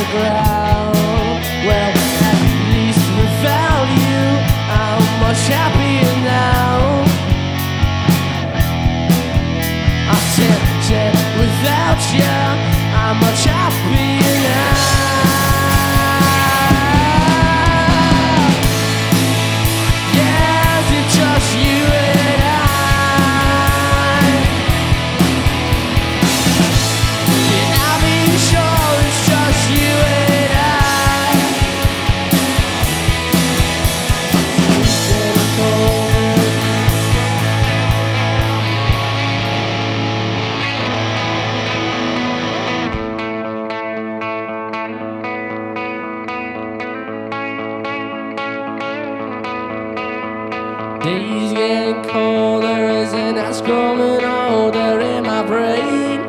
ground. Well, at least without you, I'm much happier now. I said without you, I'm much happier now. Yes, it's just you and I. And I'm being sure it's just you and I. Instead of cold, days getting colder as the night's growing older in my brain.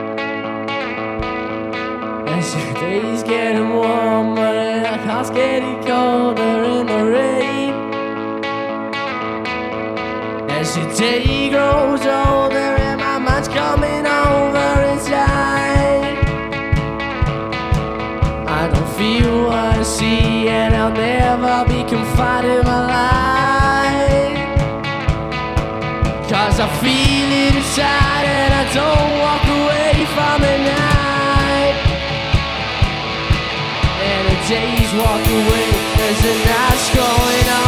As the days getting warmer and the heart's getting colder in the rain. As the day grows older and my mind's coming over inside, I don't feel what I see and I'll never be confined in my life. 'Cause I feel it inside and I don't walk away from the night. And the days walk away as the night's going on.